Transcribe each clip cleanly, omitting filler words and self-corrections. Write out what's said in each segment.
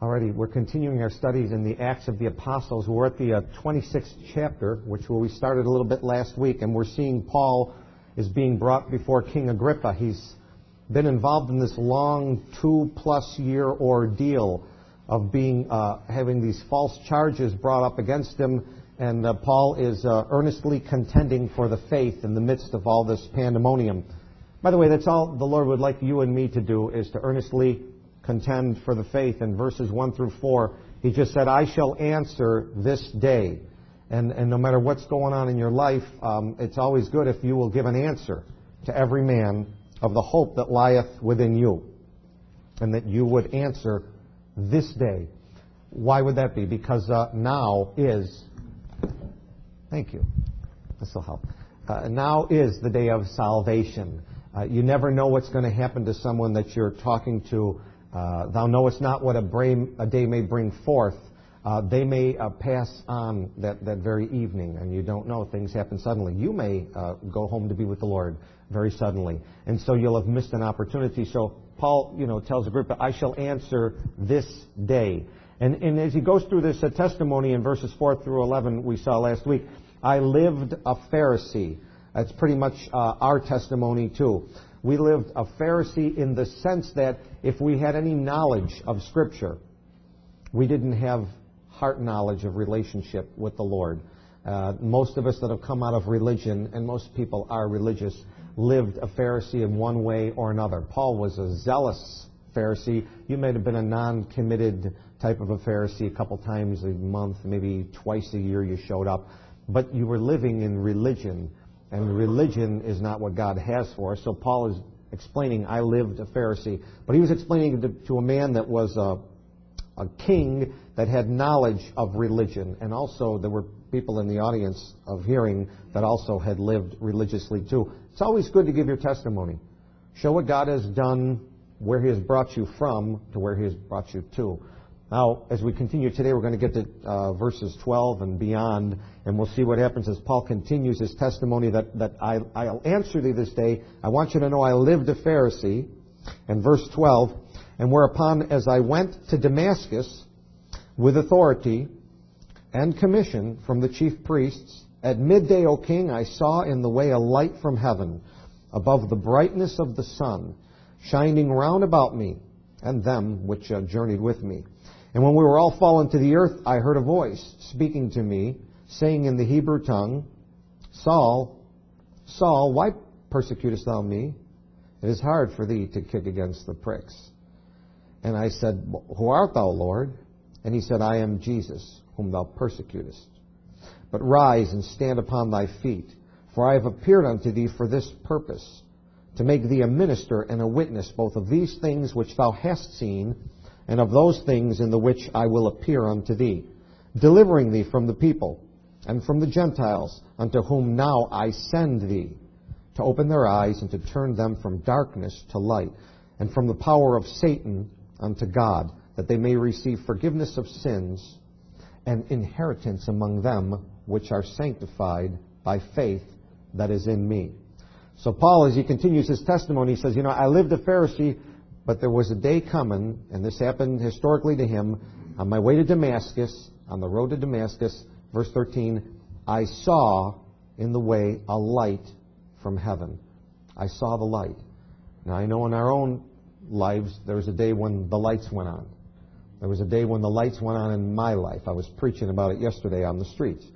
Alrighty, we're continuing our studies in the Acts of the Apostles. We're at the 26th chapter, which we started a little bit last week, and we're seeing Paul is being brought before King Agrippa. He's been involved in this long 2+ year ordeal of having these false charges brought up against him, and Paul is earnestly contending for the faith in the midst of all this pandemonium. By the way, that's all the Lord would like you and me to do, is to earnestly contend for the faith. In verses 1 through 4, he just said, I shall answer this day. And no matter what's going on in your life, it's always good if you will give an answer to every man of the hope that lieth within you, and that you would answer this day. Why would that be? Because now is, thank you, this will help. Now is the day of salvation. You never know what's going to happen to someone that you're talking to. Thou knowest not what a day may bring forth. They may pass on that very evening, and you don't know. Things happen suddenly. You may go home to be with the Lord very suddenly, and so you'll have missed an opportunity. So Paul, tells Agrippa, I shall answer this day. And as he goes through this testimony in verses 4 through 11 we saw last week, I lived a Pharisee. That's pretty much our testimony too. We lived a Pharisee in the sense that if we had any knowledge of Scripture, we didn't have heart knowledge of relationship with the Lord. Most of us that have come out of religion, and most people are religious, lived a Pharisee in one way or another. Paul was a zealous Pharisee. You may have been a non-committed type of a Pharisee a couple times a month, maybe twice a year you showed up. But you were living in religion. And religion is not what God has for us. So Paul is explaining, I lived a Pharisee. But he was explaining it to a man that was a king that had knowledge of religion. And also there were people in the audience of hearing that also had lived religiously too. It's always good to give your testimony. Show what God has done, where He has brought you from to where He has brought you to. Now, as we continue today, we're going to get to verses 12 and beyond, and we'll see what happens as Paul continues his testimony that I'll answer thee this day. I want you to know I lived a Pharisee. And verse 12, and whereupon as I went to Damascus with authority and commission from the chief priests, at midday, O king, I saw in the way a light from heaven, above the brightness of the sun, shining round about me and them which journeyed with me. And when we were all fallen to the earth, I heard a voice speaking to me, saying in the Hebrew tongue, Saul, Saul, why persecutest thou me? It is hard for thee to kick against the pricks. And I said, Who art thou, Lord? And he said, I am Jesus, whom thou persecutest. But rise and stand upon thy feet, for I have appeared unto thee for this purpose, to make thee a minister and a witness both of these things which thou hast seen, and of those things in the which I will appear unto thee, delivering thee from the people and from the Gentiles, unto whom now I send thee, to open their eyes and to turn them from darkness to light, and from the power of Satan unto God, that they may receive forgiveness of sins and inheritance among them which are sanctified by faith that is in me. So Paul, as he continues his testimony, says, I lived a Pharisee, but there was a day coming, and this happened historically to him, on my way to Damascus, on the road to Damascus, verse 13, I saw in the way a light from heaven. I saw the light. Now I know in our own lives there was a day when the lights went on. There was a day when the lights went on in my life. I was preaching about it yesterday on the streets.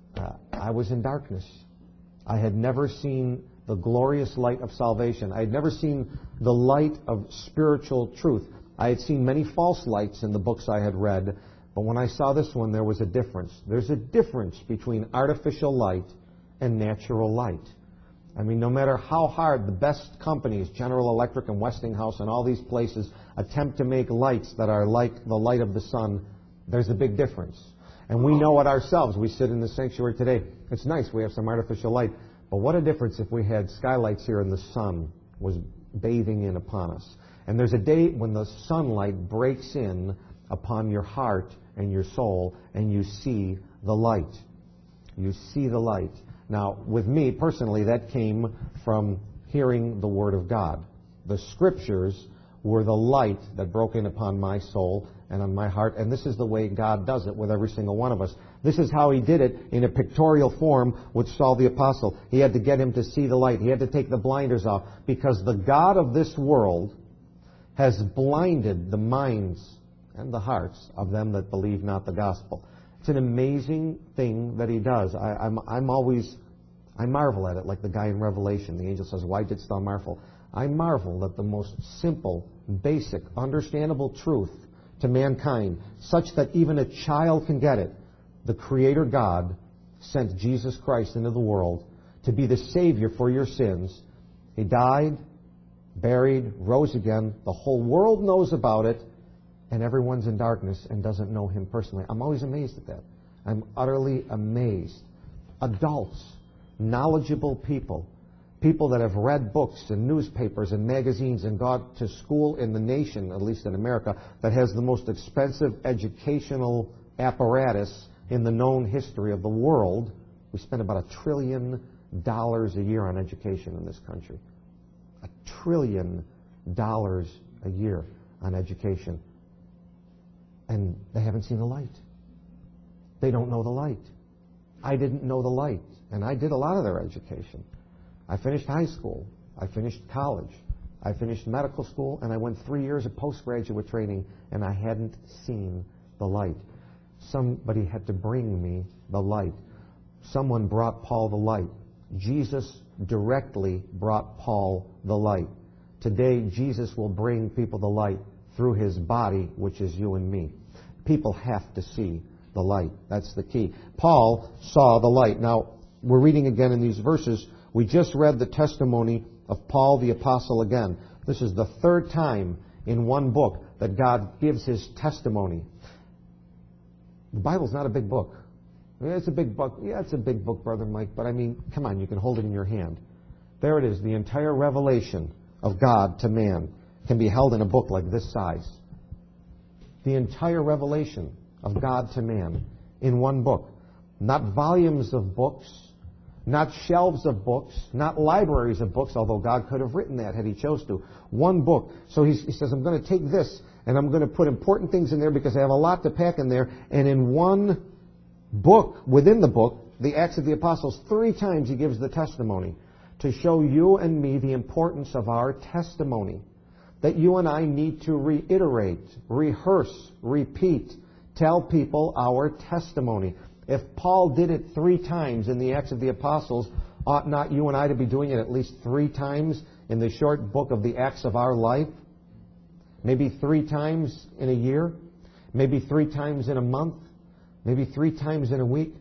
I was in darkness. I had never seen the glorious light of salvation. I had never seen the light of spiritual truth. I had seen many false lights in the books I had read, but when I saw this one, there was a difference. There's a difference between artificial light and natural light. I mean, no matter how hard the best companies, General Electric and Westinghouse and all these places, attempt to make lights that are like the light of the sun, there's a big difference. And we know it ourselves. We sit in the sanctuary today. It's nice. We have some artificial light. But what a difference if we had skylights here and the sun was bathing in upon us. And there's a day when the sunlight breaks in upon your heart and your soul, and you see the light. You see the light. Now, with me personally, that came from hearing the Word of God. The Scriptures were the light that broke in upon my soul and on my heart. And this is the way God does it with every single one of us. This is how He did it in a pictorial form with Saul the Apostle. He had to get him to see the light. He had to take the blinders off, because the God of this world has blinded the minds and the hearts of them that believe not the gospel. It's an amazing thing that He does. I marvel at it, like the guy in Revelation. The angel says, "Why didst thou marvel?" I marvel at the most simple, basic, understandable truth to mankind, such that even a child can get it. The Creator God sent Jesus Christ into the world to be the Savior for your sins. He died, buried, rose again. The whole world knows about it, and everyone's in darkness and doesn't know Him personally. I'm always amazed at that. I'm utterly amazed. Adults, knowledgeable people, people that have read books and newspapers and magazines and gone to school in the nation, at least in America, that has the most expensive educational apparatus in the known history of the world. We spend about $1 trillion a year on education in this country. $1 trillion a year on education. And they haven't seen the light. They don't know the light. I didn't know the light, and I did a lot of their education. I finished high school. I finished college. I finished medical school, and I went 3 years of postgraduate training, and I hadn't seen the light. Somebody had to bring me the light. Someone brought Paul the light. Jesus directly brought Paul the light. Today, Jesus will bring people the light through His body, which is you and me. People have to see the light. That's the key. Paul saw the light. Now, we're reading again in these verses. We just read the testimony of Paul the Apostle again. This is the third time in one book that God gives His testimony. The Bible's not a big book. Yeah, it's a big book. Yeah, it's a big book, Brother Mike, but I mean, come on, you can hold it in your hand. There it is. The entire revelation of God to man can be held in a book like this size. The entire revelation of God to man in one book. Not volumes of books, not shelves of books, not libraries of books, although God could have written that had He chose to. One book. So he says, I'm going to take this and I'm going to put important things in there because I have a lot to pack in there. And in one book, within the book, the Acts of the Apostles, 3 times he gives the testimony to show you and me the importance of our testimony. That you and I need to reiterate, rehearse, repeat, tell people our testimony. If Paul did it 3 times in the Acts of the Apostles, ought not you and I to be doing it at least 3 times in the short book of the Acts of our life? Maybe 3 times in a year? Maybe 3 times in a month? Maybe 3 times in a week?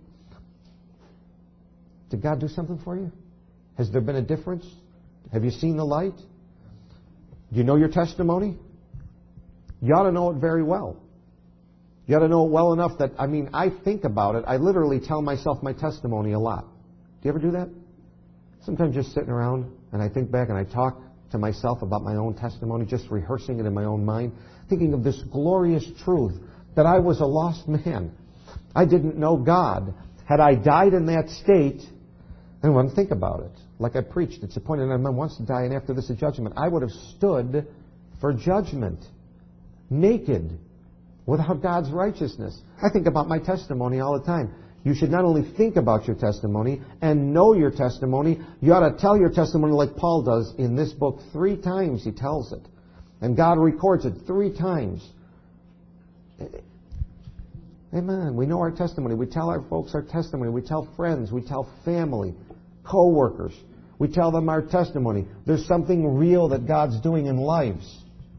Did God do something for you? Has there been a difference? Have you seen the light? Do you know your testimony? You ought to know it very well. You ought to know it well enough that, I think about it. I literally tell myself my testimony a lot. Do you ever do that? Sometimes just sitting around and I think back and I talk to myself about my own testimony, just rehearsing it in my own mind, thinking of this glorious truth that I was a lost man. I didn't know God. Had I died in that state, and when I think about it, like I preached, it's appointed that man wants to die, and after this is judgment. I would have stood for judgment, naked, without God's righteousness. I think about my testimony all the time. You should not only think about your testimony and know your testimony, you ought to tell your testimony like Paul does in this book. 3 times he tells it. And God records it 3 times. Amen. We know our testimony. We tell our folks our testimony. We tell friends. We tell family, co-workers. We tell them our testimony. There's something real that God's doing in lives.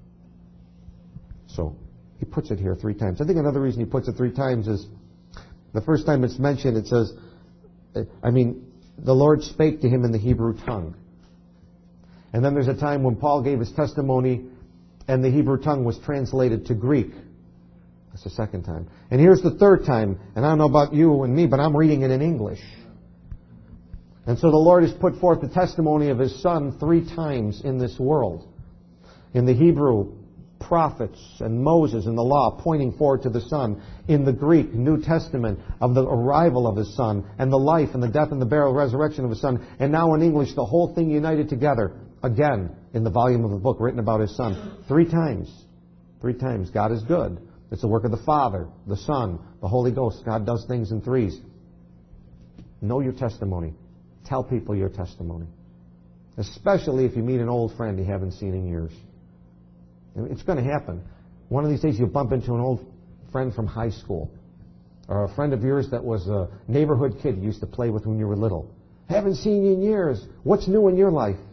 So, he puts it here 3 times. I think another reason he puts it 3 times is the first time it's mentioned, it says, the Lord spake to him in the Hebrew tongue. And then there's a time when Paul gave his testimony and the Hebrew tongue was translated to Greek. That's the second time. And here's the third time, and I don't know about you and me, but I'm reading it in English. And so the Lord has put forth the testimony of His Son 3 times in this world. In the Hebrew, prophets and Moses and the law pointing forward to the Son. In the Greek, New Testament, of the arrival of His Son and the life and the death and the burial and resurrection of His Son. And now in English, the whole thing united together. again, in the volume of the book written about His Son, 3 times. 3 times. God is good. It's the work of the Father, the Son, the Holy Ghost. God does things in 3s. Know your testimony. Tell people your testimony. Especially if you meet an old friend you haven't seen in years. It's going to happen. One of these days you'll bump into an old friend from high school. Or a friend of yours that was a neighborhood kid you used to play with when you were little. Haven't seen you in years. What's new in your life?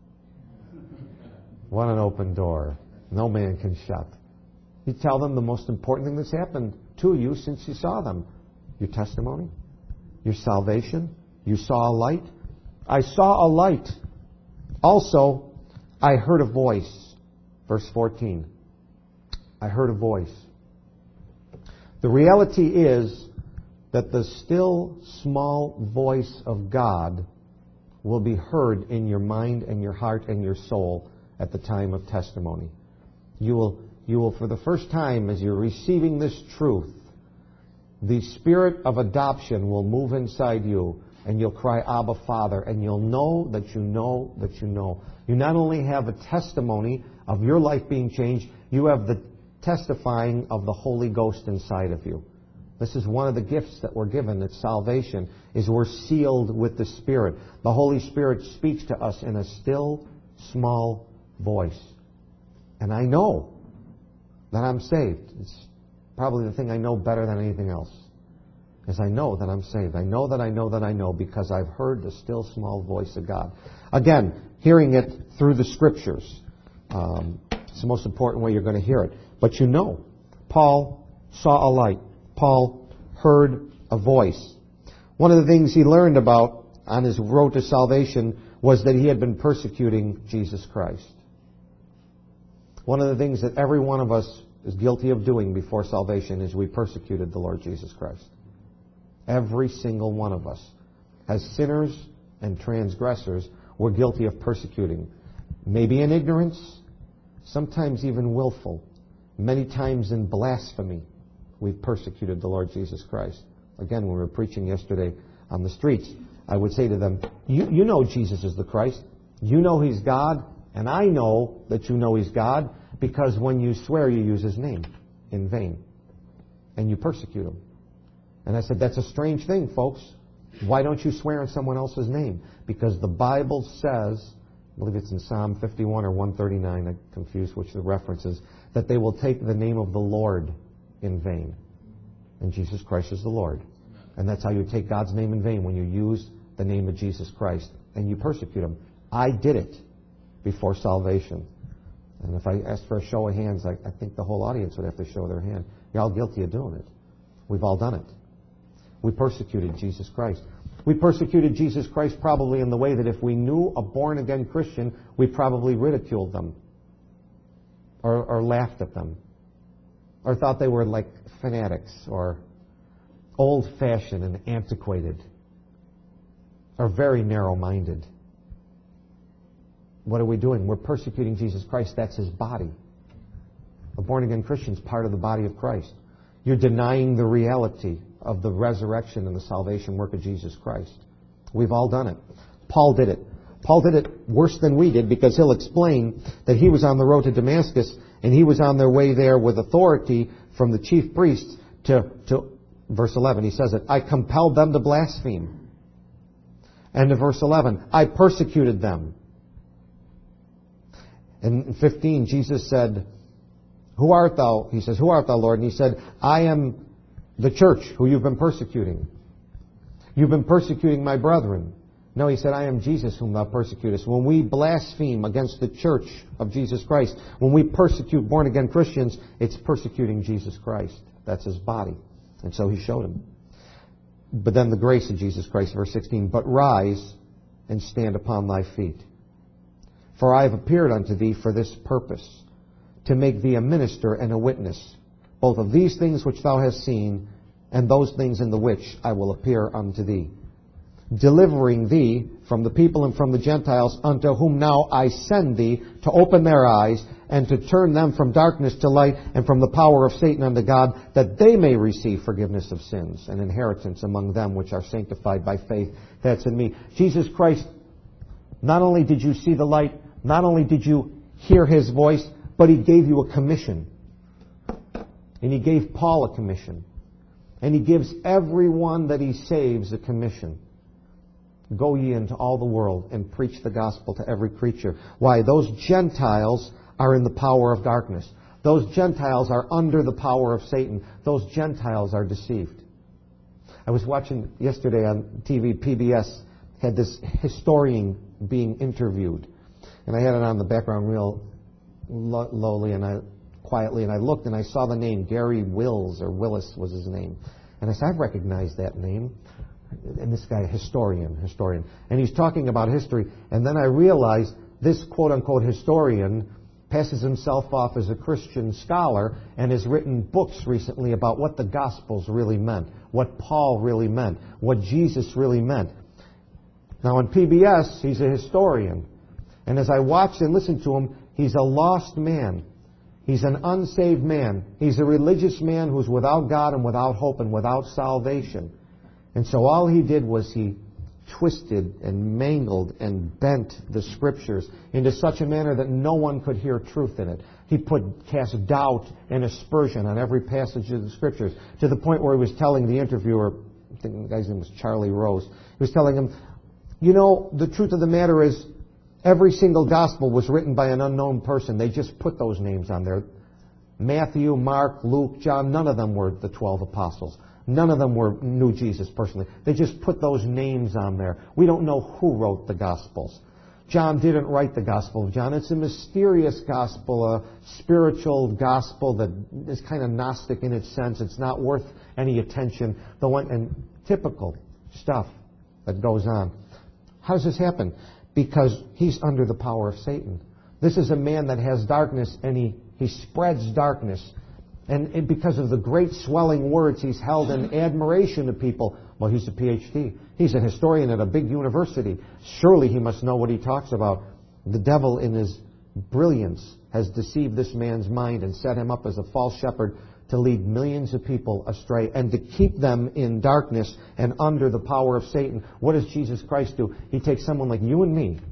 What an open door. No man can shut. You tell them the most important thing that's happened to you since you saw them. Your testimony. Your salvation. You saw a light. I saw a light. Also, I heard a voice. Verse 14. I heard a voice. The reality is that the still small voice of God will be heard in your mind and your heart and your soul at the time of testimony. You will for the first time, as you're receiving this truth, the spirit of adoption will move inside you, and you'll cry, Abba, Father, and you'll know that you know that you know. You not only have a testimony of your life being changed, you have the testifying of the Holy Ghost inside of you. This is one of the gifts that we're given at salvation, is we're sealed with the Spirit. The Holy Spirit speaks to us in a still, small voice. And I know that I'm saved. It's probably the thing I know better than anything else, is I know that I'm saved. I know that I know that I know because I've heard the still, small voice of God. Again, hearing it through the Scriptures. It's the most important way you're going to hear it. But you know, Paul saw a light. Paul heard a voice. One of the things he learned about on his road to salvation was that he had been persecuting Jesus Christ. One of the things that every one of us is guilty of doing before salvation is we persecuted the Lord Jesus Christ. Every single one of us, as sinners and transgressors, we're guilty of persecuting. Maybe in ignorance, sometimes even willful. Many times in blasphemy, we've persecuted the Lord Jesus Christ. Again, when we were preaching yesterday on the streets, I would say to them, you know Jesus is the Christ. You know He's God, and I know that you know He's God, because when you swear, you use His name in vain. And you persecute Him. And I said, that's a strange thing, folks. Why don't you swear in someone else's name? Because the Bible says, I believe it's in Psalm 51 or 139, I'm confused which the reference is, that they will take the name of the Lord in vain. And Jesus Christ is the Lord. And that's how you take God's name in vain, when you use the name of Jesus Christ and you persecute Him. I did it before salvation. And if I asked for a show of hands, I think the whole audience would have to show their hand. You're all guilty of doing it. We've all done it. We persecuted Jesus Christ. We persecuted Jesus Christ probably in the way that if we knew a born-again Christian, we probably ridiculed them or laughed at them or thought they were like fanatics or old-fashioned and antiquated or very narrow-minded. What are we doing? We're persecuting Jesus Christ. That's His body. A born-again Christian is part of the body of Christ. You're denying the reality of the resurrection and the salvation work of Jesus Christ. We've all done it. Paul did it. Paul did it worse than we did, because he'll explain that he was on the road to Damascus and he was on their way there with authority from the chief priests to verse 11. He says it, I compelled them to blaspheme. And in verse 11, I persecuted them. And in 15, Jesus said, who art thou? He says, who art thou, Lord? And he said, I am the church who you've been persecuting. You've been persecuting my brethren. No, he said, I am Jesus whom thou persecutest. When we blaspheme against the church of Jesus Christ, when we persecute born-again Christians, it's persecuting Jesus Christ. That's His body. And so He showed him. But then the grace of Jesus Christ, verse 16, but rise and stand upon thy feet. For I have appeared unto thee for this purpose, to make thee a minister and a witness, both of these things which thou hast seen, and those things in the which I will appear unto thee, delivering thee from the people and from the Gentiles, unto whom now I send thee, to open their eyes, and to turn them from darkness to light, and from the power of Satan unto God, that they may receive forgiveness of sins, and inheritance among them which are sanctified by faith that's in me. Jesus Christ, not only did you see the light, Not only did you hear His voice, but He gave you a commission. And He gave Paul a commission. And He gives everyone that He saves a commission. Go ye into all the world and preach the gospel to every creature. Why? Those Gentiles are in the power of darkness. Those Gentiles are under the power of Satan. Those Gentiles are deceived. I was watching yesterday on TV, PBS had this historian being interviewed. And I had it on the background real lowly and quietly, and I looked and I saw the name Gary Wills, or Willis was his name. And I said, I've recognized that name. And this guy, historian. And he's talking about history. And then I realized this quote-unquote historian passes himself off as a Christian scholar and has written books recently about what the Gospels really meant, what Paul really meant, what Jesus really meant. Now on PBS, he's a historian. And as I watched and listened to him, he's a lost man. He's an unsaved man. He's a religious man who's without God and without hope and without salvation. And so all he did was he twisted and mangled and bent the Scriptures into such a manner that no one could hear truth in it. He cast doubt and aspersion on every passage of the Scriptures, to the point where he was telling the interviewer, I think the guy's name was Charlie Rose, he was telling him, you know, the truth of the matter is, every single gospel was written by an unknown person. They just put those names on there. Matthew, Mark, Luke, John, none of them were the 12 apostles. None of them knew Jesus personally. They just put those names on there. We don't know who wrote the Gospels. John didn't write the Gospel of John. It's a mysterious gospel, a spiritual gospel that is kind of Gnostic in its sense. It's not worth any attention. And typical stuff that goes on. How does this happen? Because he's under the power of Satan. This is a man that has darkness, and he spreads darkness. And because of the great swelling words, he's held in admiration of people. Well, he's a PhD. He's a historian at a big university. Surely he must know what he talks about. The devil, in his brilliance, has deceived this man's mind and set him up as a false shepherd to lead millions of people astray and to keep them in darkness and under the power of Satan. What does Jesus Christ do? He takes someone like you and me.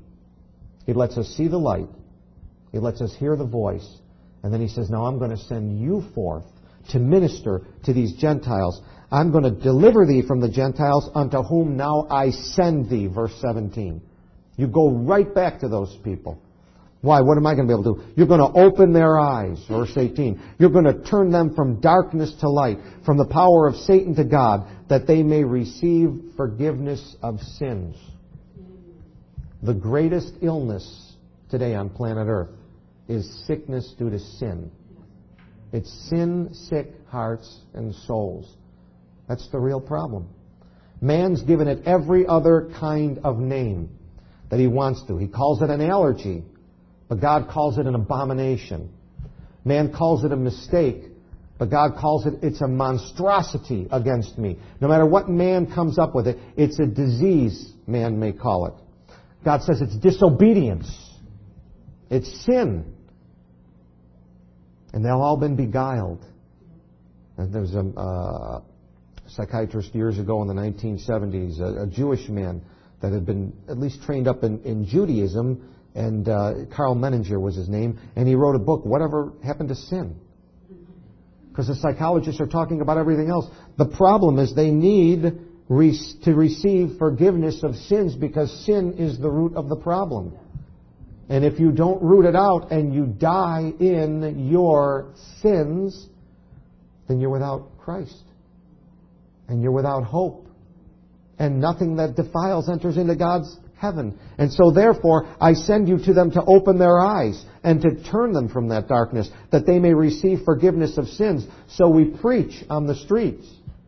He lets us see the light. He lets us hear the voice. And then he says, now I'm going to send you forth to minister to these Gentiles. I'm going to deliver thee from the Gentiles, unto whom now I send thee. Verse 17. You go right back to those people. Why? What am I going to be able to do? You're going to open their eyes. Verse 18. You're going to turn them from darkness to light, from the power of Satan to God, that they may receive forgiveness of sins. The greatest illness today on planet Earth is sickness due to sin. It's sin-sick hearts and souls. That's the real problem. Man's given it every other kind of name that he wants to. He calls it an allergy, but God calls it an abomination. Man calls it a mistake, but God calls it's a monstrosity against me. No matter what man comes up with it, it's a disease, man may call it. God says it's disobedience. It's sin. And they've all been beguiled. And there was a psychiatrist years ago in the 1970s, a Jewish man that had been at least trained up in Judaism, and Karl Menninger was his name, and he wrote a book, Whatever Happened to Sin? Because the psychologists are talking about everything else. The problem is they need to receive forgiveness of sins, because sin is the root of the problem. And if you don't root it out and you die in your sins, then you're without Christ. And you're without hope. And nothing that defiles enters into God's heaven. And so therefore, I send you to them to open their eyes and to turn them from that darkness, that they may receive forgiveness of sins. So we preach on the streets.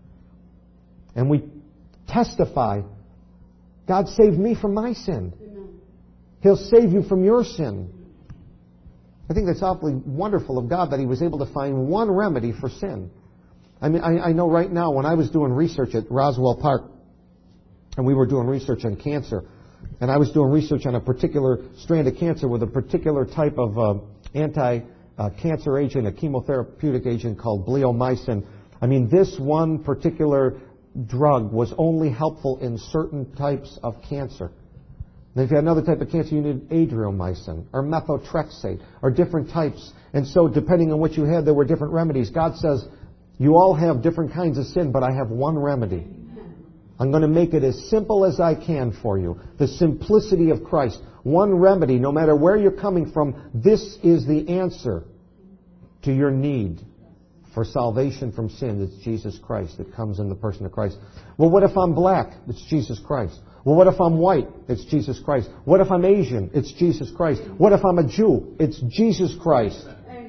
And we testify, God saved me from my sin. He'll save you from your sin. I think that's awfully wonderful of God that He was able to find one remedy for sin. I mean, I know right now when I was doing research at Roswell Park, and we were doing research on cancer, and I was doing research on a particular strand of cancer with a particular type of anti-cancer agent, a chemotherapeutic agent called bleomycin. I mean, this one particular drug was only helpful in certain types of cancer. And if you had another type of cancer, you needed adriamycin or methotrexate or different types. And so depending on what you had, there were different remedies. God says, you all have different kinds of sin, but I have one remedy. I'm going to make it as simple as I can for you. The simplicity of Christ. One remedy, no matter where you're coming from, this is the answer to your need for salvation from sin. It's Jesus Christ that comes in the person of Christ. Well, what if I'm black? It's Jesus Christ. Well, what if I'm white? It's Jesus Christ. What if I'm Asian? It's Jesus Christ. What if I'm a Jew? It's Jesus Christ.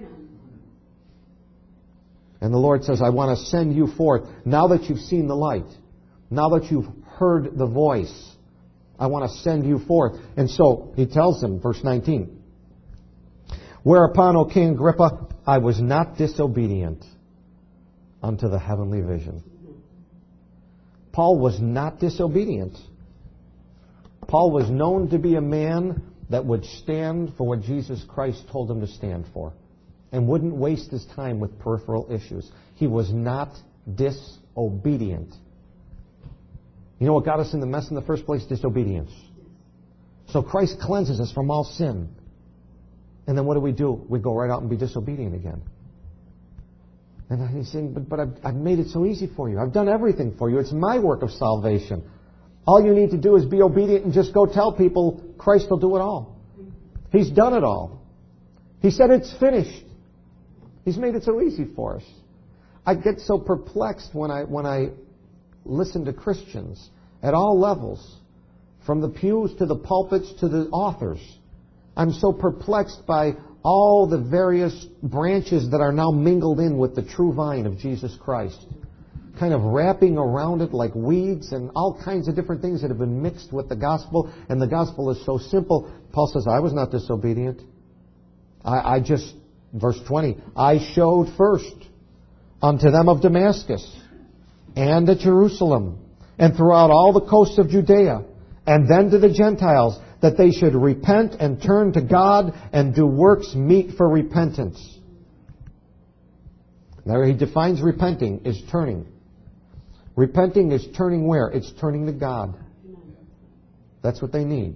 And the Lord says, I want to send you forth. Now that you've seen the light, now that you've heard the voice, I want to send you forth. And so he tells them, verse 19, whereupon, O King Agrippa, I was not disobedient unto the heavenly vision. Paul was not disobedient. Paul was known to be a man that would stand for what Jesus Christ told him to stand for and wouldn't waste his time with peripheral issues. He was not disobedient. You know what got us in the mess in the first place? Disobedience. So Christ cleanses us from all sin. And then what do? We go right out and be disobedient again. And he's saying, but I've made it so easy for you. I've done everything for you. It's my work of salvation. All you need to do is be obedient and just go tell people Christ will do it all. He's done it all. He said it's finished. He's made it so easy for us. I get so perplexed when I listen to Christians at all levels, from the pews to the pulpits to the authors. I'm so perplexed by all the various branches that are now mingled in with the true vine of Jesus Christ, kind of wrapping around it like weeds and all kinds of different things that have been mixed with the gospel. And the gospel is so simple. Paul says, I was not disobedient. I just, verse 20, I showed first unto them of Damascus and at Jerusalem and throughout all the coasts of Judea, and then to the Gentiles, that they should repent and turn to God and do works meet for repentance. Now he defines repenting as turning. Repenting is turning where? It's turning to God. That's what they need.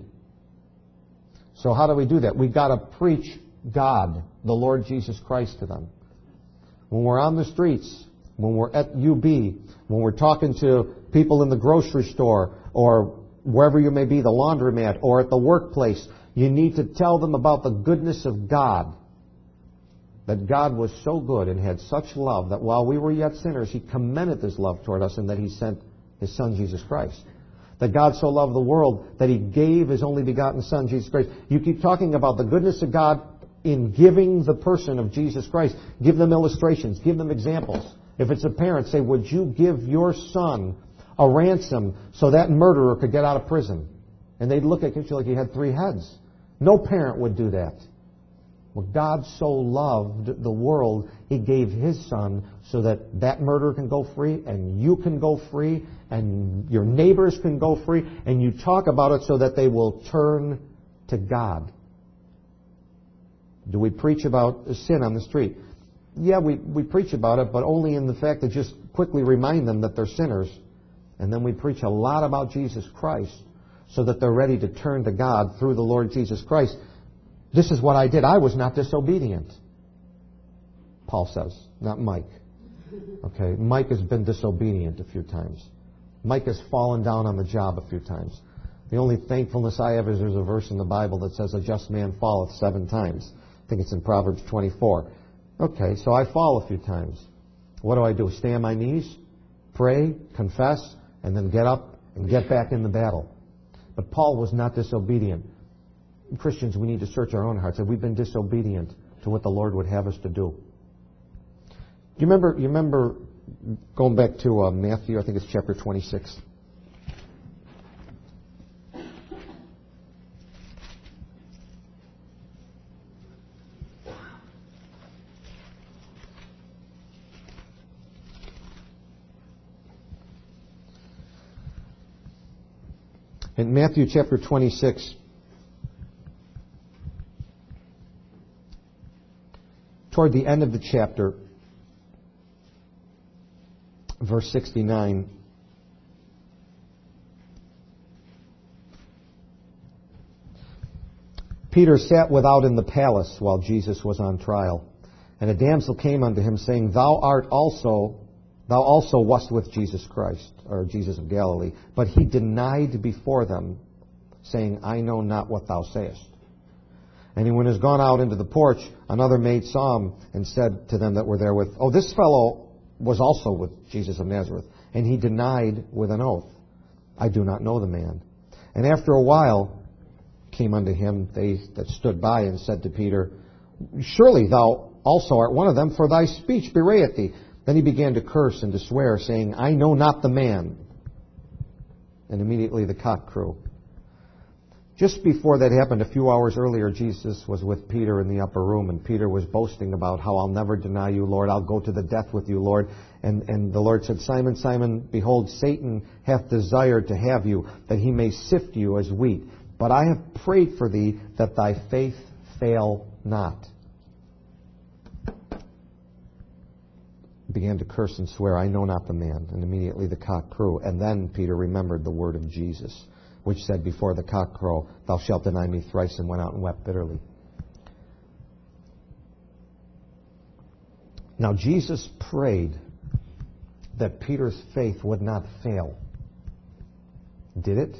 So how do we do that? We've got to preach God, the Lord Jesus Christ, to them. When we're on the streets, when we're at UB, when we're talking to people in the grocery store or wherever you may be, the laundromat, or at the workplace, you need to tell them about the goodness of God. That God was so good and had such love that while we were yet sinners, He commended His love toward us and that He sent His Son, Jesus Christ. That God so loved the world that He gave His only begotten Son, Jesus Christ. You keep talking about the goodness of God in giving the person of Jesus Christ. Give them illustrations. Give them examples. If it's a parent, say, would you give your son a ransom so that murderer could get out of prison? And they'd look at you like you had three heads. No parent would do that. Well, God so loved the world, He gave His Son so that that murderer can go free, and you can go free, and your neighbors can go free, and you talk about it so that they will turn to God. Do we preach about sin on the street? Yeah, we preach about it, but only in the fact that just quickly remind them that they're sinners. And then we preach a lot about Jesus Christ so that they're ready to turn to God through the Lord Jesus Christ. This is what I did. I was not disobedient. Paul says, not Mike. Okay, Mike has been disobedient a few times. Mike has fallen down on the job a few times. The only thankfulness I have is there's a verse in the Bible that says, a just man falleth 7 times. I think it's in Proverbs 24. Okay, so I fall a few times. What do? Stay on my knees, pray, confess, and then get up and get back in the battle. But Paul was not disobedient. Christians, we need to search our own hearts. Have we been disobedient to what the Lord would have us to do? You remember going back to Matthew, I think it's chapter 26. In Matthew chapter 26, toward the end of the chapter, verse 69, Peter sat without in the palace while Jesus was on trial. And a damsel came unto him, saying, Thou also wast with Jesus Christ, or Jesus of Galilee. But he denied before them, saying, I know not what thou sayest. And when he was gone out into the porch, another maid saw him, and said to them that were therewith, Oh, this fellow was also with Jesus of Nazareth. And he denied with an oath, I do not know the man. And after a while came unto him they that stood by, and said to Peter, Surely thou also art one of them, for thy speech bewrayeth thee. Then he began to curse and to swear, saying, I know not the man. And immediately the cock crew. Just before that happened, a few hours earlier, Jesus was with Peter in the upper room, and Peter was boasting about how, I'll never deny you, Lord. I'll go to the death with you, Lord. And the Lord said, Simon, Simon, behold, Satan hath desired to have you, that he may sift you as wheat. But I have prayed for thee, that thy faith fail not. Began to curse and swear, I know not the man. And immediately the cock crew. And then Peter remembered the word of Jesus, which said, Before the cock crow, thou shalt deny me thrice, and went out and wept bitterly. Now Jesus prayed that Peter's faith would not fail. Did it?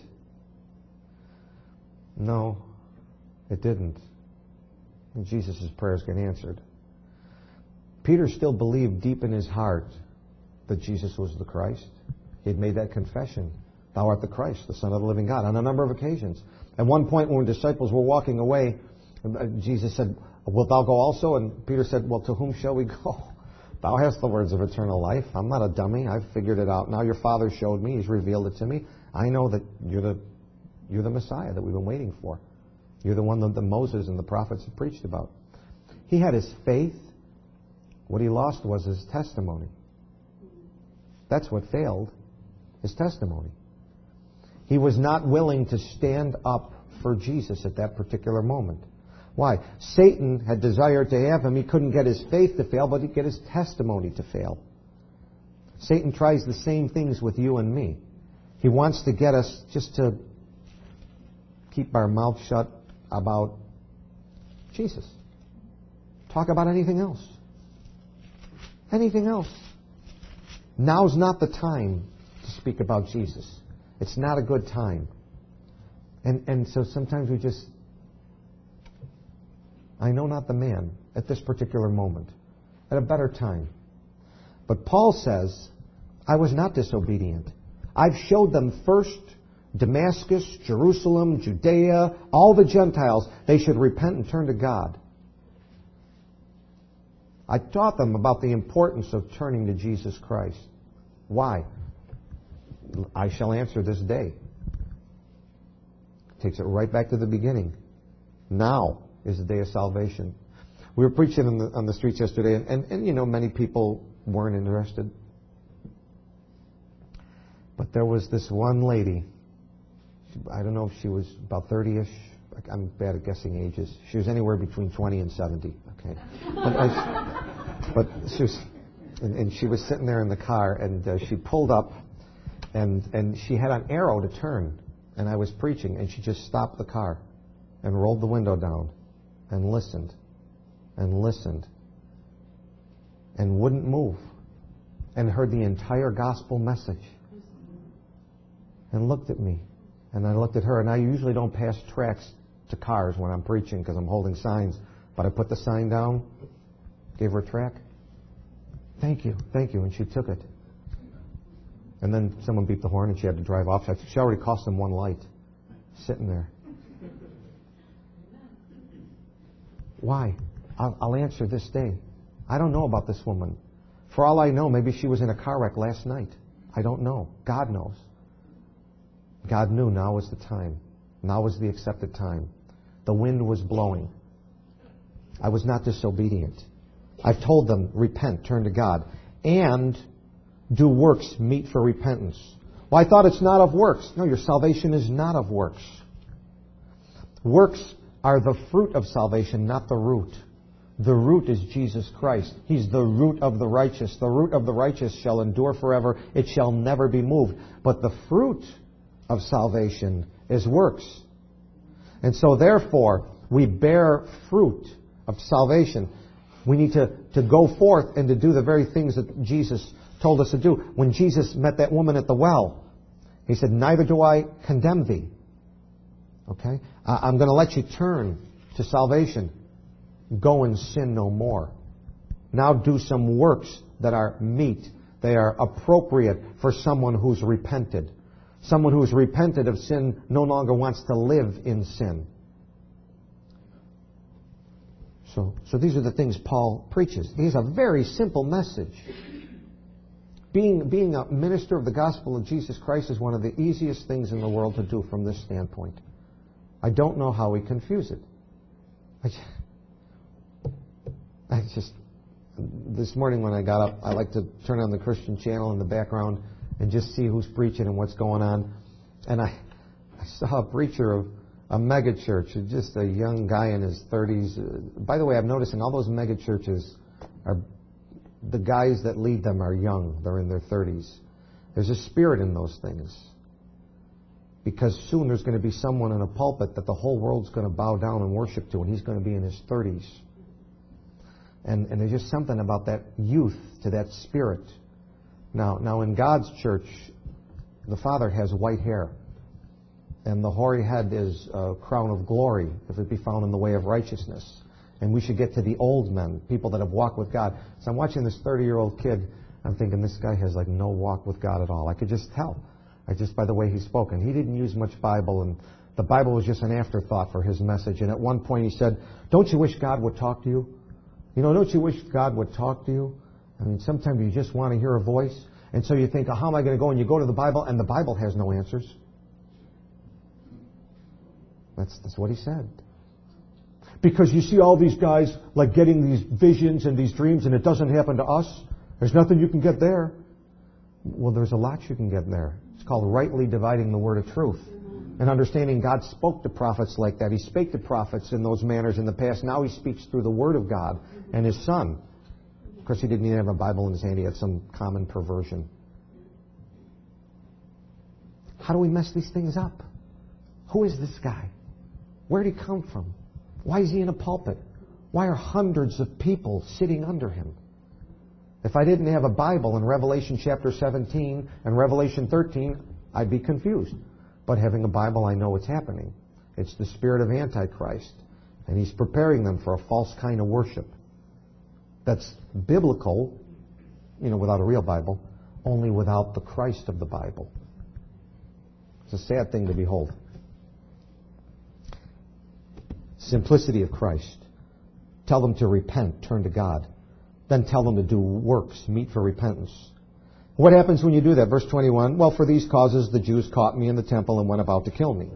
No, it didn't. And Jesus' prayers get answered. Peter still believed deep in his heart that Jesus was the Christ. He had made that confession. Thou art the Christ, the Son of the living God, on a number of occasions. At one point when the disciples were walking away, Jesus said, Wilt thou go also? And Peter said, Well, to whom shall we go? Thou hast the words of eternal life. I'm not a dummy. I've figured it out. Now your Father showed me. He's revealed it to me. I know that you're the Messiah that we've been waiting for. You're the one that Moses and the prophets have preached about. He had his faith. What he lost was his testimony. That's what failed, his testimony. He was not willing to stand up for Jesus at that particular moment. Why? Satan had desired to have him. He couldn't get his faith to fail, but he'd get his testimony to fail. Satan tries the same things with you and me. He wants to get us just to keep our mouth shut about Jesus. Talk about anything else. Anything else. Now's not the time to speak about Jesus. It's not a good time. And so sometimes we just, I know not the man at this particular moment, at a better time. But Paul says, I was not disobedient. I've showed them first Damascus, Jerusalem, Judea, all the Gentiles, they should repent and turn to God. I taught them about the importance of turning to Jesus Christ. Why? I shall answer this day. Takes it right back to the beginning. Now is the day of salvation. We were preaching on the streets yesterday, and you know, many people weren't interested. But there was this one lady, I don't know if she was about 30-ish. I'm bad at guessing ages. She was anywhere between 20 and 70. Okay, but she was, and she was sitting there in the car, and she pulled up, and she had an arrow to turn, and I was preaching, and she just stopped the car, and rolled the window down, and listened, and wouldn't move, and heard the entire gospel message, and looked at me, and I looked at her, and I usually don't pass tracts to cars when I'm preaching because I'm holding signs. But I put the sign down, gave her a tract. Thank you, and she took it. And then someone beeped the horn and she had to drive off. She already cost them one light, sitting there. Why? I'll answer this day. I don't know about this woman. For all I know, maybe she was in a car wreck last night. I don't know. God knows. God knew now was the time. Now was the accepted time. The wind was blowing. I was not disobedient. I've told them, repent, turn to God, and do works meet for repentance. Well, I thought it's not of works. No, your salvation is not of works. Works are the fruit of salvation, not the root. The root is Jesus Christ. He's the root of the righteous. The root of the righteous shall endure forever. It shall never be moved. But the fruit of salvation is works. And so therefore, We bear fruit of salvation. We need to go forth and to do the very things that Jesus told us to do. When Jesus met that woman at the well, He said, neither do I condemn thee. Okay? I'm going to let you turn to salvation. Go and sin no more. Now do some works that are meet. They are appropriate for someone who's repented. Someone who's repented of sin no longer wants to live in sin. So these are the things Paul preaches. He has a very simple message. Being a minister of the gospel of Jesus Christ is one of the easiest things in the world to do from this standpoint. I don't know how we confuse it. This morning when I got up, I like to turn on the Christian channel in the background and just see who's preaching and what's going on. And I saw a preacher of a mega church, just a young guy in his 30s. By the way, I'm noticing all those mega churches are, the guys that lead them are young. They're in their 30s. There's a spirit in those things. Because soon there's going to be someone in a pulpit that the whole world's going to bow down and worship to, and he's going to be in his 30s. And there's just something about that youth, to that spirit. Now in God's church, the Father has white hair. And the hoary head is a crown of glory, if it be found in the way of righteousness. And we should get to the old men, people that have walked with God. So I'm watching this 30-year-old kid. I'm thinking, this guy has like no walk with God at all. I could just tell. Just by the way he spoke. And he didn't use much Bible. And the Bible was just an afterthought for his message. And at one point he said, don't you wish God would talk to you? Don't you wish God would talk to you? I mean, sometimes you just want to hear a voice. And so you think, how am I going to go? And you go to the Bible, and the Bible has no answers. That's what he said. Because you see all these guys like getting these visions and these dreams, and it doesn't happen to us. There's nothing you can get there. Well, there's a lot you can get there. It's called rightly dividing the word of truth. And understanding God spoke to prophets like that. He spake to prophets in those manners in the past. Now He speaks through the Word of God and His Son. Of course, He didn't even have a Bible in His hand. He had some common perversion. How do we mess these things up? Who is this guy? Where did he come from? Why is he in a pulpit? Why are hundreds of people sitting under him? If I didn't have a Bible in Revelation chapter 17 and Revelation 13, I'd be confused. But having a Bible, I know what's happening. It's the spirit of Antichrist. And he's preparing them for a false kind of worship. That's biblical, without a real Bible, only without the Christ of the Bible. It's a sad thing to behold. Simplicity of Christ. Tell them to repent, turn to God. Then tell them to do works, meet for repentance. What happens when you do that? Verse 21, well, for these causes the Jews caught me in the temple and went about to kill me.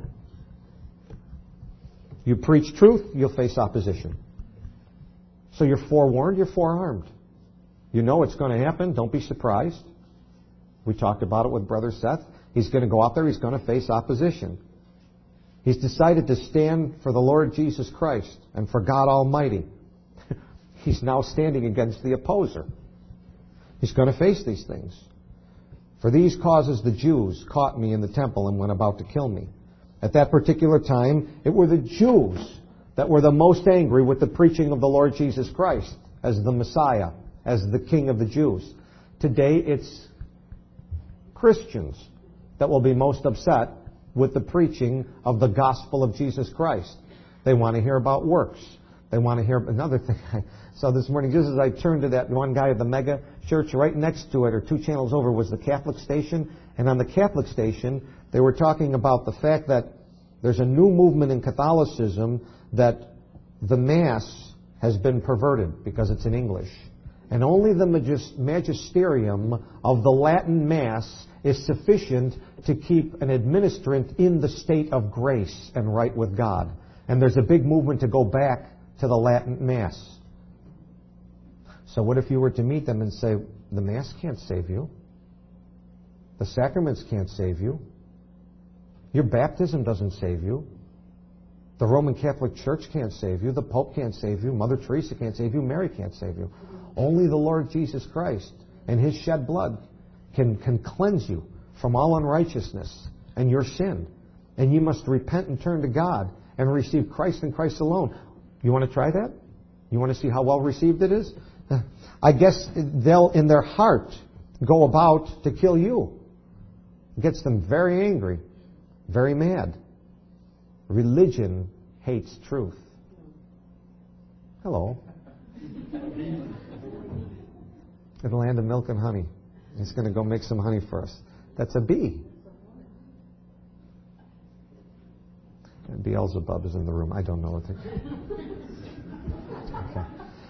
You preach truth, you'll face opposition. So you're forewarned, you're forearmed. You know it's going to happen, don't be surprised. We talked about it with Brother Seth. He's going to go out there, he's going to face opposition. He's decided to stand for the Lord Jesus Christ and for God Almighty. He's now standing against the opposer. He's going to face these things. For these causes the Jews caught me in the temple and went about to kill me. At that particular time, it were the Jews that were the most angry with the preaching of the Lord Jesus Christ as the Messiah, as the King of the Jews. Today, it's Christians that will be most upset with the preaching of the gospel of Jesus Christ. They want to hear about works. They want to hear another thing. I saw this morning, just as I turned to that one guy at the mega church, right next to it, or 2 channels over, was the Catholic station. And on the Catholic station, they were talking about the fact that there's a new movement in Catholicism that the Mass has been perverted because it's in English. And only the magisterium of the Latin Mass is sufficient to keep an administrant in the state of grace and right with God. And there's a big movement to go back to the Latin Mass. So what if you were to meet them and say, the Mass can't save you. The sacraments can't save you. Your baptism doesn't save you. The Roman Catholic Church can't save you. The Pope can't save you. Mother Teresa can't save you. Mary can't save you. Only the Lord Jesus Christ and His shed blood can cleanse you from all unrighteousness and your sin. And you must repent and turn to God and receive Christ and Christ alone. You want to try that? You want to see how well received it is? I guess they'll, in their heart, go about to kill you. It gets them very angry, very mad. Religion hates truth. Hello. In the land of milk and honey. He's going to go make some honey for us. That's a bee. And Beelzebub is in the room. I don't know what to... Okay.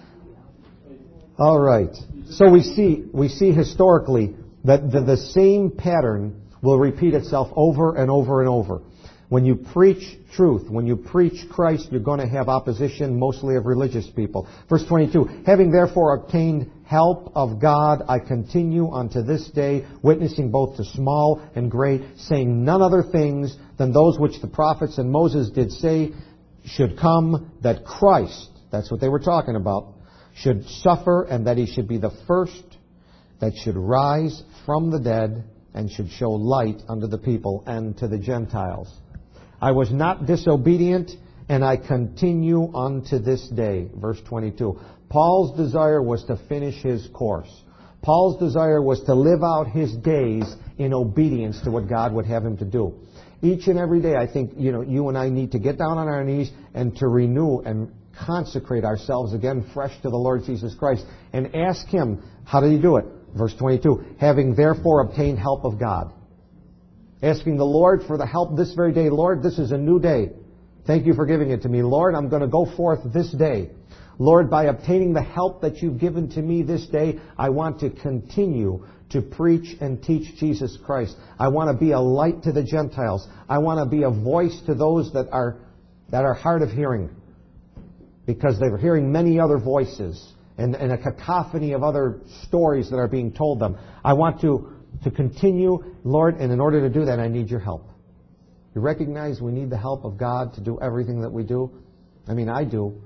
All right. So we see historically that the same pattern will repeat itself over and over and over. When you preach truth, when you preach Christ, you're going to have opposition, mostly of religious people. Verse 22, having therefore obtained help of God, I continue unto this day, witnessing both to small and great, saying none other things than those which the prophets and Moses did say should come, that Christ, that's what they were talking about, should suffer, and that he should be the first that should rise from the dead, and should show light unto the people and to the Gentiles. I was not disobedient, and I continue unto this day. Verse 22. Paul's desire was to finish his course. Paul's desire was to live out his days in obedience to what God would have him to do. Each and every day, I think, you and I need to get down on our knees and to renew and consecrate ourselves again fresh to the Lord Jesus Christ and ask him, how did he do it? Verse 22, having therefore obtained help of God. Asking the Lord for the help this very day. Lord, this is a new day. Thank you for giving it to me. Lord, I'm going to go forth this day. Lord, by obtaining the help that you've given to me this day, I want to continue to preach and teach Jesus Christ. I want to be a light to the Gentiles. I want to be a voice to those that are hard of hearing, because they're hearing many other voices and a cacophony of other stories that are being told them. I want to continue, Lord, and in order to do that, I need your help. You recognize we need the help of God to do everything that we do? I mean, I do.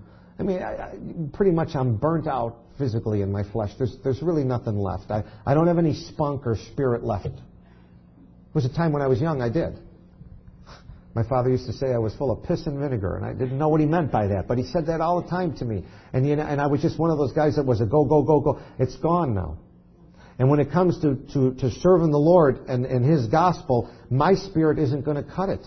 Pretty much I'm burnt out physically in my flesh. There's really nothing left. I don't have any spunk or spirit left. There was a time when I was young, I did. My father used to say I was full of piss and vinegar, and I didn't know what he meant by that, but he said that all the time to me. And I was just one of those guys that was a go, go, go, go. It's gone now. And when it comes to serving the Lord and His gospel, my spirit isn't going to cut it.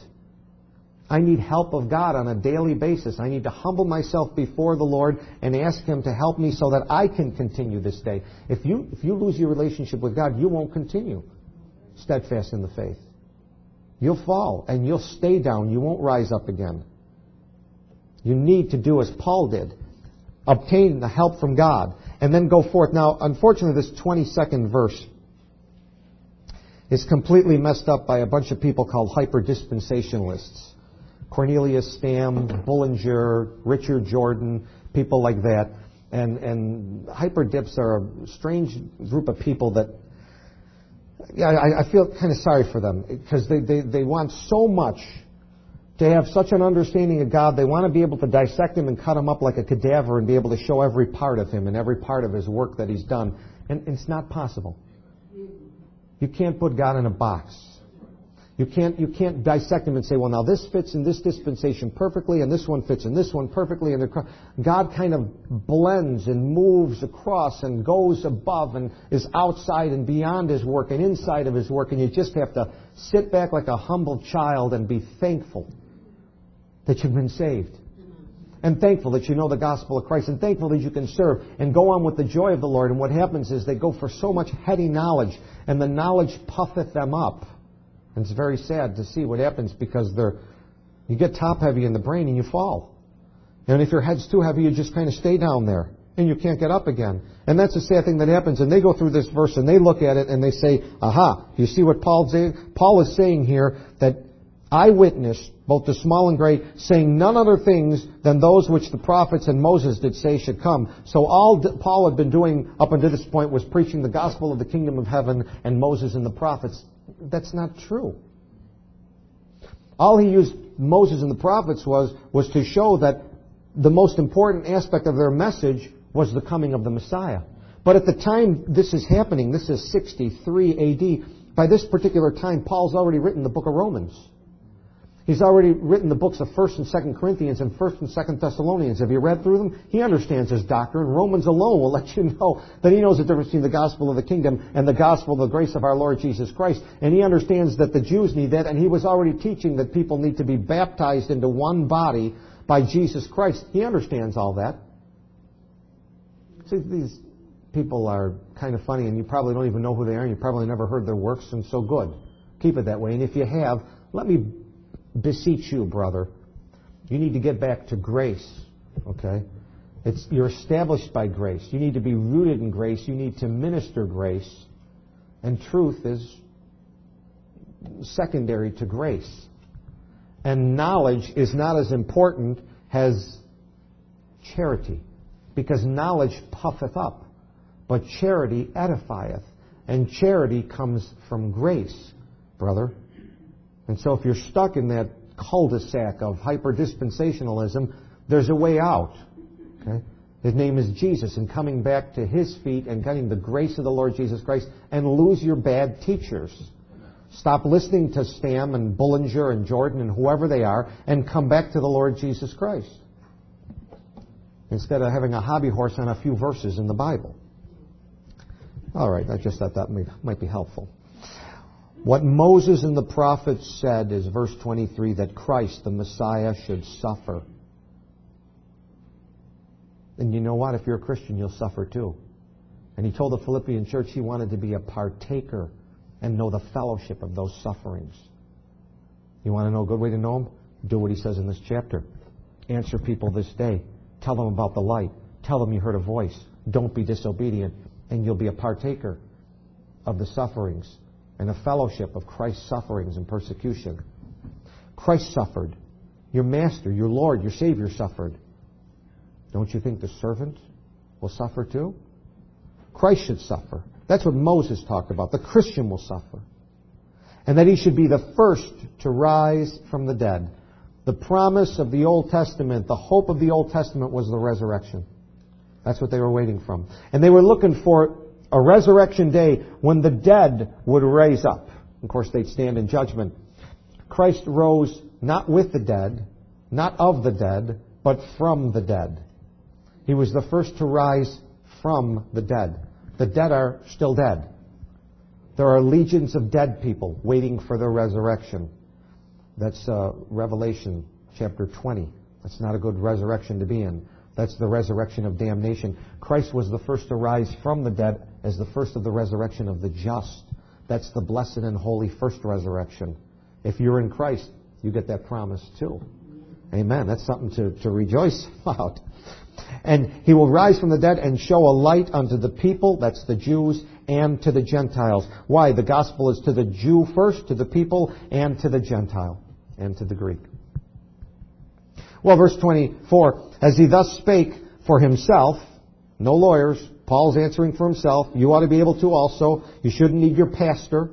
I need help of God on a daily basis. I need to humble myself before the Lord and ask Him to help me so that I can continue this day. If you lose your relationship with God, you won't continue steadfast in the faith. You'll fall and you'll stay down. You won't rise up again. You need to do as Paul did. Obtain the help from God and then go forth. Now, unfortunately, this 22nd verse is completely messed up by a bunch of people called hyper-dispensationalists. Cornelius Stam, Bullinger, Richard Jordan, people like that. And hyper-dips are a strange group of people that, I feel kind of sorry for them, because they want so much to have such an understanding of God. They want to be able to dissect Him and cut Him up like a cadaver and be able to show every part of Him and every part of His work that He's done. And it's not possible. You can't put God in a box. You can't dissect Him and say, well, now this fits in this dispensation perfectly, and this one fits in this one perfectly. And God kind of blends and moves across and goes above and is outside and beyond His work and inside of His work. And you just have to sit back like a humble child and be thankful that you've been saved. And thankful that you know the gospel of Christ. And thankful that you can serve and go on with the joy of the Lord. And what happens is they go for so much heady knowledge, and the knowledge puffeth them up. And it's very sad to see what happens, because you get top heavy in the brain and you fall. And if your head's too heavy, you just kind of stay down there and you can't get up again. And that's a sad thing that happens. And they go through this verse and they look at it and they say, aha, you see what Paul is saying here, that I witnessed, both the small and great, saying none other things than those which the prophets and Moses did say should come. So all Paul had been doing up until this point was preaching the gospel of the kingdom of heaven and Moses and the prophets. That's not true. All he used Moses and the prophets was to show that the most important aspect of their message was the coming of the Messiah. But at the time this is happening, this is 63 AD, by this particular time, Paul's already written the book of Romans. He's already written the books of 1st and 2nd Corinthians and 1st and 2nd Thessalonians. Have you read through them? He understands his doctrine. Romans alone will let you know that he knows the difference between the gospel of the kingdom and the gospel of the grace of our Lord Jesus Christ. And he understands that the Jews need that, and he was already teaching that people need to be baptized into one body by Jesus Christ. He understands all that. See, these people are kind of funny, and you probably don't even know who they are, and you probably never heard their works, and so good. Keep it that way. And if you have, let me beseech you, brother, you need to get back to grace, okay? You're established by grace. You need to be rooted in grace. You need to minister grace. And truth is secondary to grace. And knowledge is not as important as charity, because knowledge puffeth up, but charity edifieth. And charity comes from grace, brother. And so if you're stuck in that cul-de-sac of hyper-dispensationalism, there's a way out. Okay? His name is Jesus, and coming back to His feet and getting the grace of the Lord Jesus Christ, and lose your bad teachers. Stop listening to Stam and Bullinger and Jordan and whoever they are, and come back to the Lord Jesus Christ. Instead of having a hobby horse on a few verses in the Bible. All right, I just thought that might be helpful. What Moses and the prophets said is verse 23, that Christ, the Messiah, should suffer. And you know what? If you're a Christian, you'll suffer too. And he told the Philippian church he wanted to be a partaker and know the fellowship of those sufferings. You want to know a good way to know him? Do what he says in this chapter. Answer people this day. Tell them about the light. Tell them you heard a voice. Don't be disobedient. And you'll be a partaker of the sufferings and a fellowship of Christ's sufferings and persecution. Christ suffered. Your Master, your Lord, your Savior suffered. Don't you think the servant will suffer too? Christ should suffer. That's what Moses talked about. The Christian will suffer. And that he should be the first to rise from the dead. The promise of the Old Testament, the hope of the Old Testament was the resurrection. That's what they were waiting from. And they were looking for a resurrection day when the dead would raise up. Of course, they'd stand in judgment. Christ rose not with the dead, not of the dead, but from the dead. He was the first to rise from the dead. The dead are still dead. There are legions of dead people waiting for their resurrection. That's Revelation chapter 20. That's not a good resurrection to be in. That's the resurrection of damnation. Christ was the first to rise from the dead as the first of the resurrection of the just. That's the blessed and holy first resurrection. If you're in Christ, you get that promise too. Amen. That's something to rejoice about. And he will rise from the dead and show a light unto the people, that's the Jews, and to the Gentiles. Why? The gospel is to the Jew first, to the people, and to the Gentile, and to the Greek. Well, verse 24, as he thus spake for himself, no lawyers, Paul's answering for himself. You ought to be able to also. You shouldn't need your pastor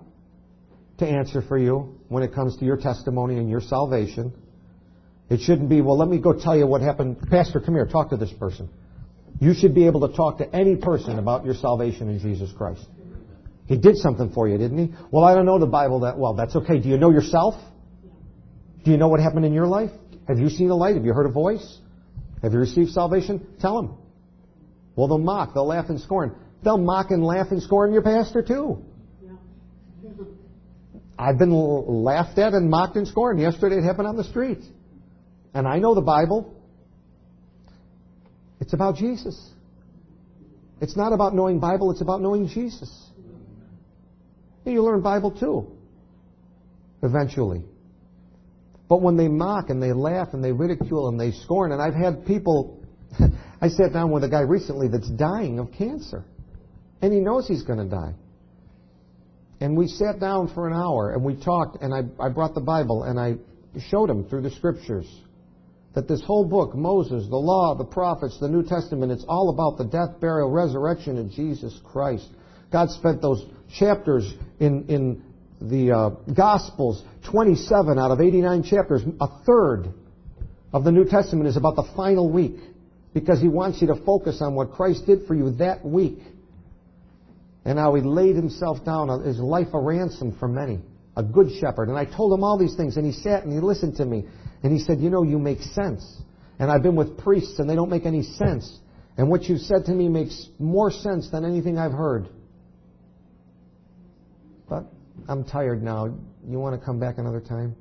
to answer for you when it comes to your testimony and your salvation. It shouldn't be, well, let me go tell you what happened. Pastor, come here, talk to this person. You should be able to talk to any person about your salvation in Jesus Christ. He did something for you, didn't he? Well, I don't know the Bible that well. That's okay. Do you know yourself? Do you know what happened in your life? Have you seen a light? Have you heard a voice? Have you received salvation? Tell them. Well, they'll mock. They'll laugh and scorn. They'll mock and laugh and scorn your pastor too. I've been laughed at and mocked and scorned. Yesterday it happened on the street. And I know the Bible. It's about Jesus. It's not about knowing Bible, it's about knowing Jesus. You learn Bible too, eventually. But when they mock and they laugh and they ridicule and they scorn, and I've had people, I sat down with a guy recently that's dying of cancer. And he knows he's going to die. And we sat down for an hour and we talked, and I brought the Bible and I showed him through the Scriptures that this whole book, Moses, the Law, the Prophets, the New Testament, it's all about the death, burial, resurrection of Jesus Christ. God spent those chapters in the Gospels, 27 out of 89 chapters. A third of the New Testament is about the final week because He wants you to focus on what Christ did for you that week and how He laid Himself down, His life a ransom for many. a good shepherd. And I told him all these things, and he sat and he listened to me. And he said, you know, you make sense. And I've been with priests, and they don't make any sense. And what you said to me makes more sense than anything I've heard. But I'm tired now. You want to come back another time?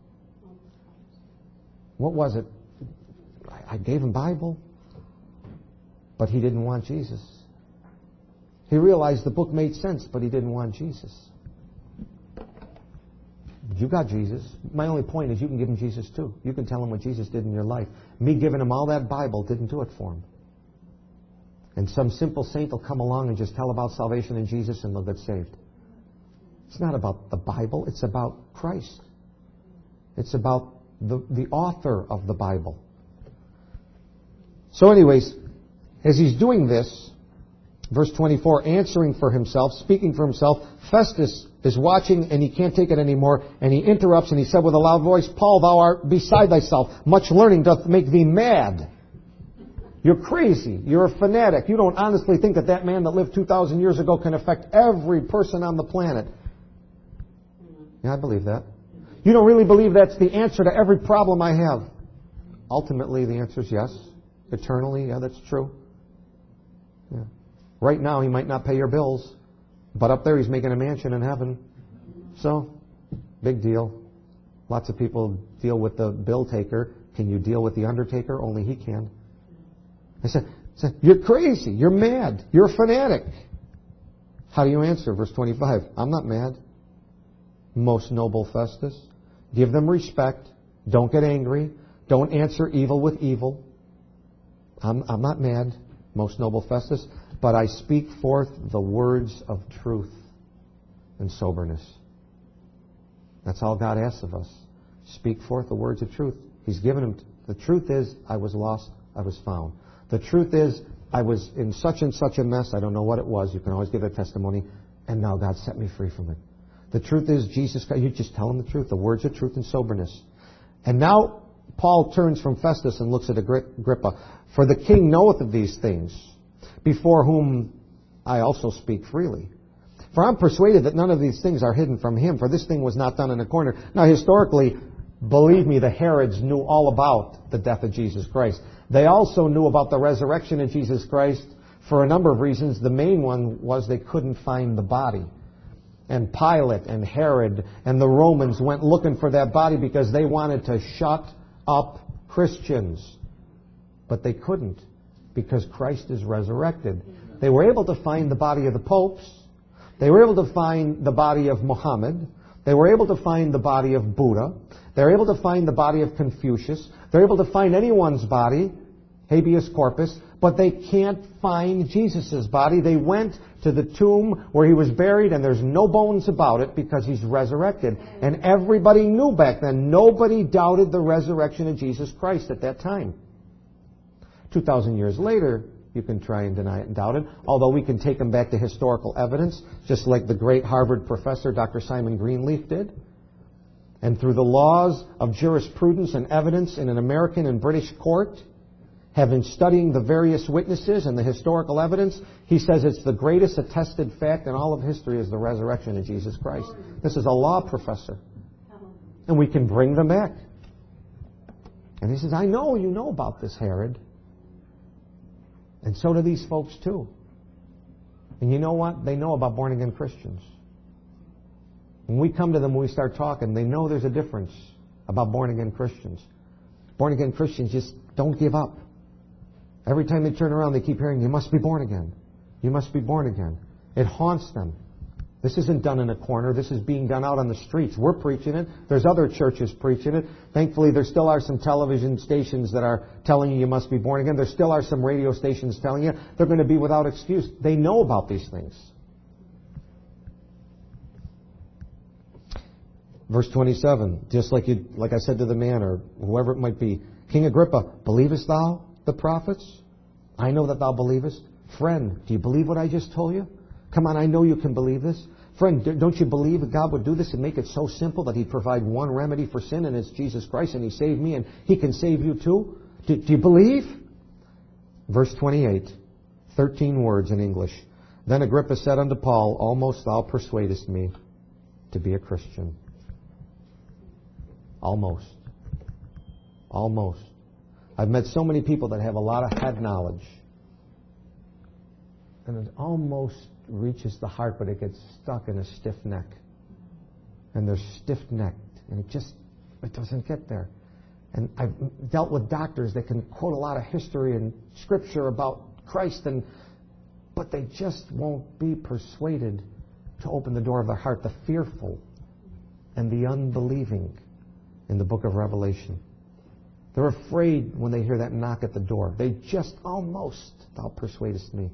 What was it? I gave him Bible. But he didn't want Jesus. He realized the book made sense, but he didn't want Jesus. You got Jesus. My only point is you can give him Jesus too. You can tell him what Jesus did in your life. Me giving him all that Bible didn't do it for him. And some simple saint will come along and just tell about salvation in Jesus and they'll get saved. It's not about the Bible. It's about Christ. It's about the author of the Bible. So anyways, as he's doing this, verse 24, answering for himself, speaking for himself, Festus is watching and he can't take it anymore, and he interrupts and he said with a loud voice, Paul, thou art beside thyself. Much learning doth make thee mad. You're crazy. You're a fanatic. You don't honestly think that that man that lived 2,000 years ago can affect every person on the planet. Yeah, I believe that. You don't really believe that's the answer to every problem I have. Ultimately, the answer is yes. Eternally, yeah, that's true. Yeah. Right now, he might not pay your bills, but up there he's making a mansion in heaven. So, big deal. Lots of people deal with the bill taker. Can you deal with the undertaker? Only he can. I said, you're crazy. You're mad. You're a fanatic. How do you answer? Verse 25. I'm not mad. Most noble Festus. Give them respect. Don't get angry. Don't answer evil with evil. I'm not mad, most noble Festus, but I speak forth the words of truth and soberness. That's all God asks of us. Speak forth the words of truth. He's given him. The truth is, I was lost, I was found. The truth is, I was in such and such a mess. I don't know what it was. You can always give a testimony. And now God set me free from it. The truth is, Jesus Christ, you just tell him the truth, the words of truth and soberness. And now Paul turns from Festus and looks at Agrippa. For the king knoweth of these things, before whom I also speak freely. For I'm persuaded that none of these things are hidden from him, for this thing was not done in a corner. Now, historically, believe me, the Herods knew all about the death of Jesus Christ. They also knew about the resurrection of Jesus Christ for a number of reasons. The main one was they couldn't find the body. And Pilate and Herod and the Romans went looking for that body because they wanted to shut up Christians. But they couldn't, because Christ is resurrected. They were able to find the body of the popes. They were able to find the body of Muhammad. They were able to find the body of Buddha. They were able to find the body of Confucius. They're able to find anyone's body, habeas corpus, but they can't find Jesus' body. They went to the tomb where he was buried, and there's no bones about it because he's resurrected. And everybody knew back then. Nobody doubted the resurrection of Jesus Christ at that time. 2,000 years later, you can try and deny it and doubt it, although we can take them back to historical evidence, just like the great Harvard professor, Dr. Simon Greenleaf, did. And through the laws of jurisprudence and evidence in an American and British court, having studying the various witnesses and the historical evidence, he says it's the greatest attested fact in all of history is the resurrection of Jesus Christ. This is a law professor. And we can bring them back. And he says, I know you know about this, Herod. And so do these folks too. And you know what? They know about born-again Christians. When we come to them, when we start talking, they know there's a difference about born-again Christians. Born-again Christians just don't give up. Every time they turn around, they keep hearing, you must be born again. You must be born again. It haunts them. This isn't done in a corner. This is being done out on the streets. We're preaching it. There's other churches preaching it. Thankfully, there still are some television stations that are telling you must be born again. There still are some radio stations telling you they're going to be without excuse. They know about these things. Verse 27, just like I said to the man or whoever it might be, King Agrippa, believest thou the prophets? I know that thou believest. Friend, do you believe what I just told you? Come on, I know you can believe this. Friend, don't you believe that God would do this and make it so simple that He'd provide one remedy for sin, and it's Jesus Christ, and He saved me, and He can save you too? Do you believe? Verse 28, 13 words in English. Then Agrippa said unto Paul, almost thou persuadest me to be a Christian. Almost. Almost. I've met so many people that have a lot of head knowledge. And it almost reaches the heart, but it gets stuck in a stiff neck. And they're stiff-necked. And it doesn't get there. And I've dealt with doctors that can quote a lot of history and scripture about Christ, but they just won't be persuaded to open the door of their heart. The fearful and the unbelieving in the book of Revelation. They're afraid when they hear that knock at the door. They just almost, thou persuadest me.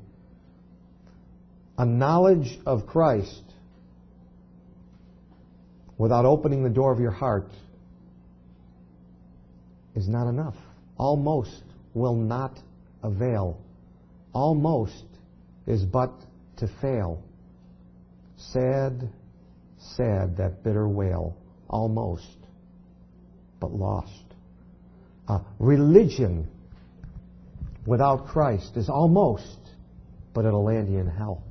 A knowledge of Christ without opening the door of your heart is not enough. Almost will not avail. Almost is but to fail. Sad, sad, that bitter wail. Almost, but lost. Religion without Christ is almost, but it'll land you in hell.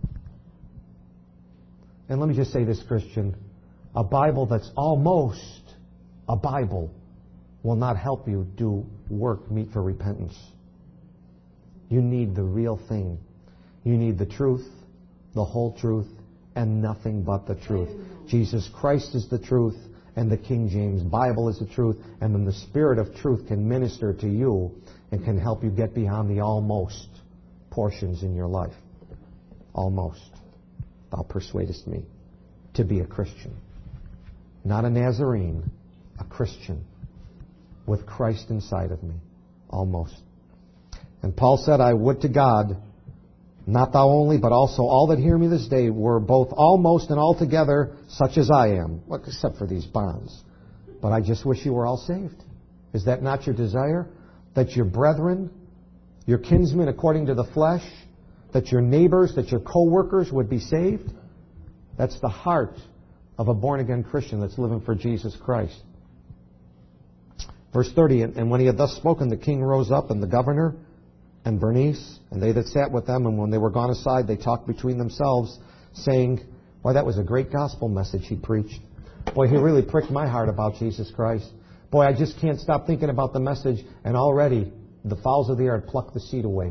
And let me just say this, Christian. A Bible that's almost a Bible will not help you do work meet for repentance. You need the real thing. You need the truth, the whole truth, and nothing but the truth. Jesus Christ is the truth, and the King James Bible is the truth, and then the Spirit of truth can minister to you and can help you get beyond the almost portions in your life. Almost. Thou persuadest me to be a Christian. Not a Nazarene, a Christian with Christ inside of me. Almost. And Paul said, I would to God, not thou only, but also all that hear me this day were both almost and altogether such as I am. Well, except for these bonds. But I just wish you were all saved. Is that not your desire? That your brethren, your kinsmen according to the flesh, that your neighbors, that your co-workers would be saved? That's the heart of a born-again Christian that's living for Jesus Christ. Verse 30, and when he had thus spoken, the king rose up, and the governor, and Bernice, and they that sat with them, and when they were gone aside, they talked between themselves, saying, boy, that was a great gospel message he preached. Boy, he really pricked my heart about Jesus Christ. Boy, I just can't stop thinking about the message, and already the fowls of the air had plucked the seed away.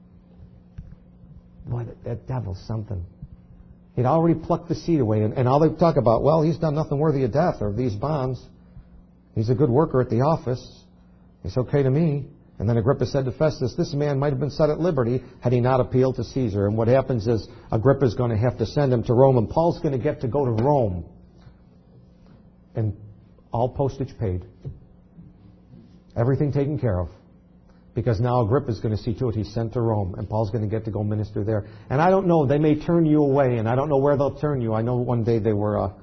Boy, that devil's something. He'd already plucked the seed away, and all they talk about, well, he's done nothing worthy of death or of these bonds. He's a good worker at the office. It's okay to me. And then Agrippa said to Festus, this man might have been set at liberty had he not appealed to Caesar. And what happens is Agrippa's going to have to send him to Rome, and Paul's going to get to go to Rome. And all postage paid. Everything taken care of. Because now Agrippa's going to see to it he's sent to Rome, and Paul's going to get to go minister there. And I don't know, they may turn you away, and I don't know where they'll turn you. I know one day they were,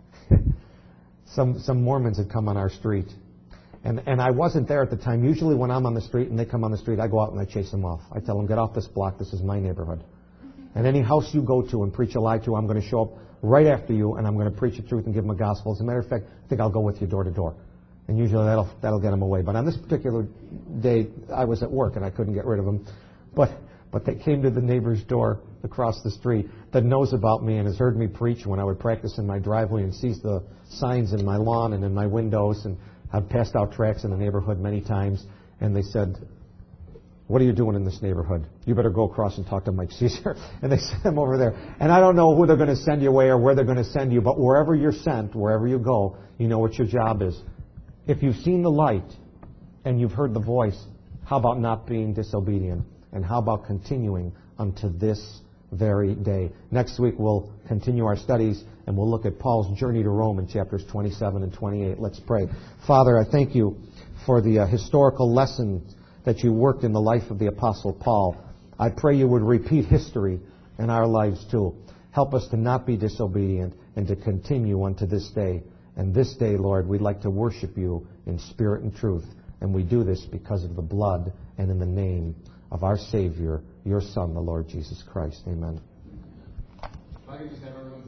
some Mormons had come on our street. And I wasn't there at the time. Usually when I'm on the street and they come on the street, I go out and I chase them off. I tell them, get off this block, this is my neighborhood. And any house you go to and preach a lie to, I'm going to show up right after you, and I'm going to preach the truth and give them a gospel. As a matter of fact, I think I'll go with you door to door. And usually that'll get them away. But on this particular day, I was at work and I couldn't get rid of them. But they came to the neighbor's door across the street that knows about me and has heard me preach when I would practice in my driveway and sees the signs in my lawn and in my windows. And I've passed out tracts in the neighborhood many times. And they said, what are you doing in this neighborhood? You better go across and talk to Mike Caesar. And they sent him over there. And I don't know who they're going to send you away or where they're going to send you. But wherever you're sent, wherever you go, you know what your job is. If you've seen the light and you've heard the voice, how about not being disobedient? And how about continuing unto this very day? Next week we'll continue our studies and we'll look at Paul's journey to Rome in chapters 27 and 28. Let's pray. Father, I thank you for the historical lessons that you worked in the life of the Apostle Paul. I pray you would repeat history in our lives too. Help us to not be disobedient and to continue unto this day. And this day, Lord, we'd like to worship you in spirit and truth. And we do this because of the blood and in the name of our Savior, your Son, the Lord Jesus Christ. Amen. If I could just have everyone